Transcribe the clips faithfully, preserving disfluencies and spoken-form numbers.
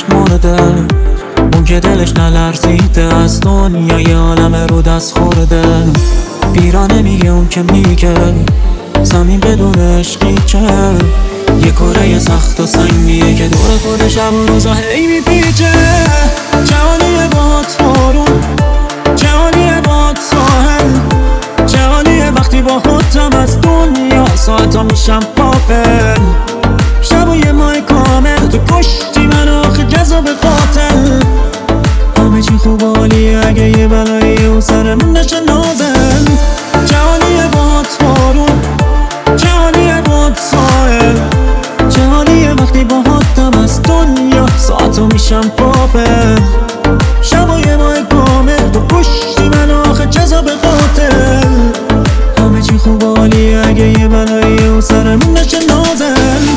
عشق مرده، اون که دلش نلرزیده از دنیای عالم رو دست خورده. بیرانه میگه اون که میگه زمین بدون عشقی چه، یه کره سخت و سنگیه که دور خودش شب و روزا هی میپیچه. جهانیه باد بارون، جهانیه باد ساحل، جهانیه وقتی با خودم از دنیا ساعتا میشم پاپل. شب و یه ماه کامل تو کشتی من آخه جذاب قاتل. همه چی خوب عالیه اگه یه بلایی اون سرمون نشه نازل. جهانیه باد بارون، جهانیه باد ساحل، جهانیه وقتی با خودم از دنیا ساعتا میشم پاپل. شب و یه ماه کامل تو کشتی من آخه جذاب قاتل. همه چی خوب عالیه اگه یه بلایی اون سرمون نشه نازل.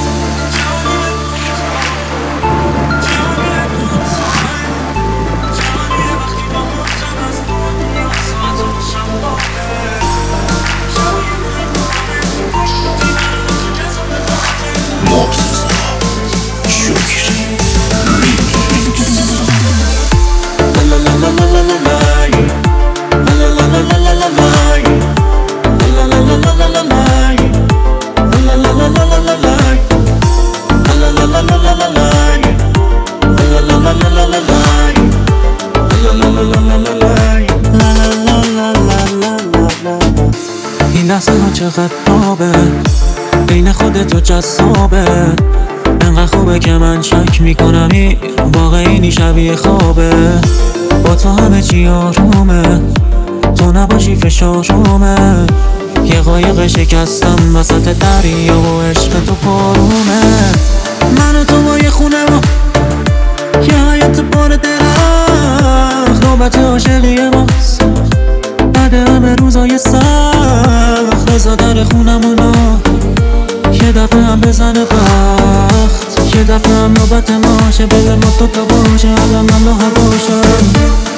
این لحظه ها چقدر نابه، بین خودت و جذابه. انقدر خوبه که من شک میکنم این واقعی شبیه خوابه. با تو همه چی آرومه، تو نباشی فشارومه. یه قایق شکستم وسط دریا و عشق تو پارومه. من و تو با یه خونه و یه حیات پر درخت، نوبت عاشقی ماست بعد همه روزای سخت. رضا در خونمونو یه دفعه هم بزنه بخت، یه دفعه هم نوبت ماشه بده ما تو تا باشه الان من و هواشم.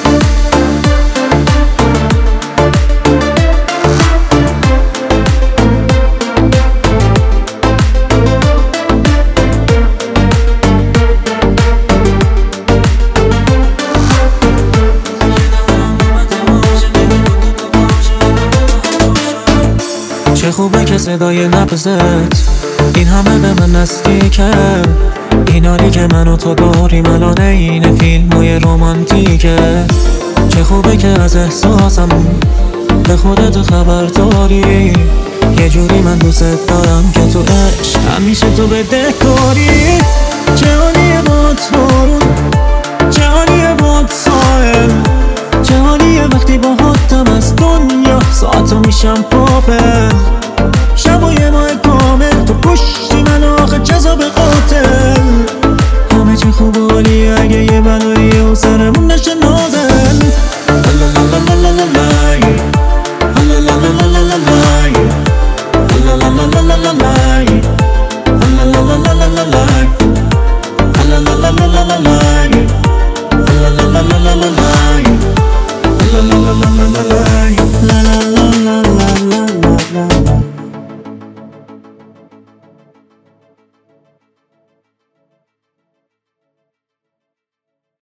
چه خوبه که صدای نبضت این همه به من نزدیکه. این حالی که من و تو داریم الان این فیلمای رومانتیکه. چه خوبه که از احساسم به خودت خبر داری. یه جوری من دوست دارم که تو عشق همیشه تو بدهکاری. جهانیه باد بارون، جهانیه باد ساحل، جهانیه وقتی با خودم از دنیا ساعتا میشم پاپل. شب و یه ماه